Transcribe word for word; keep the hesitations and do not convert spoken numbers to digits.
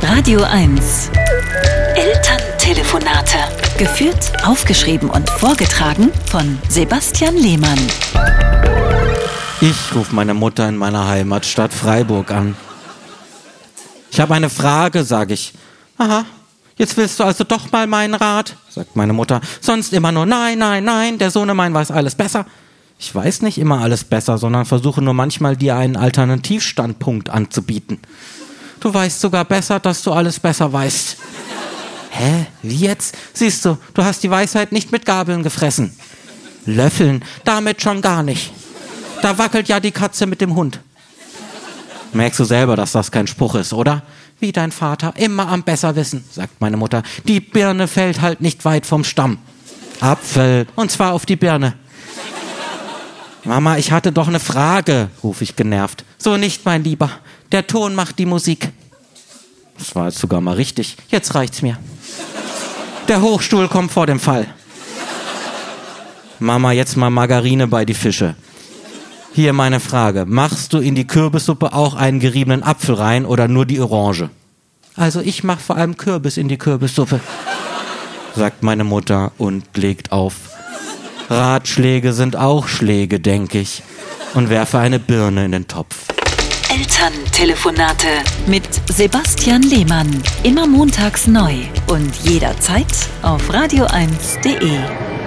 Radio eins. Elterntelefonate. Geführt, aufgeschrieben und vorgetragen von Sebastian Lehmann. Ich rufe meine Mutter in meiner Heimatstadt Freiburg an. Ich habe eine Frage, sage ich. Aha, jetzt willst du also doch mal meinen Rat, sagt meine Mutter. Sonst immer nur nein, nein, nein, der Sohnemann weiß alles besser. Ich weiß nicht immer alles besser, sondern versuche nur manchmal dir einen Alternativstandpunkt anzubieten. Du weißt sogar besser, dass du alles besser weißt. Hä? Wie jetzt? Siehst du, du hast die Weisheit nicht mit Gabeln gefressen. Löffeln, damit schon gar nicht. Da wackelt ja die Katze mit dem Hund. Merkst du selber, dass das kein Spruch ist, oder? Wie dein Vater, immer am Besserwissen, sagt meine Mutter. Die Birne fällt halt nicht weit vom Stamm. Apfel, und zwar auf die Birne. Mama, ich hatte doch eine Frage, rufe ich genervt. So nicht, mein Lieber. Der Ton macht die Musik. Das war jetzt sogar mal richtig. Jetzt reicht's mir. Der Hochstuhl kommt vor dem Fall. Mama, jetzt mal Margarine bei die Fische. Hier meine Frage. Machst du in die Kürbissuppe auch einen geriebenen Apfel rein oder nur die Orange? Also ich mache vor allem Kürbis in die Kürbissuppe, sagt meine Mutter und legt auf. Ratschläge sind auch Schläge, denke ich, und werfe eine Birne in den Topf. Elterntelefonate mit Sebastian Lehmann. Immer montags neu und jederzeit auf radio eins punkt de.